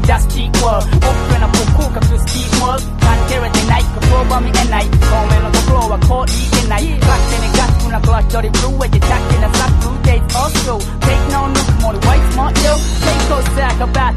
ダスキーワールオペラの僕がスキーワール関係れてない言葉見えない透明のところはこう言えない勝手にガスフなクラッシュよりブルーエッジチャッキなサックデイズオースト Take no look more white smart yo Take those sack about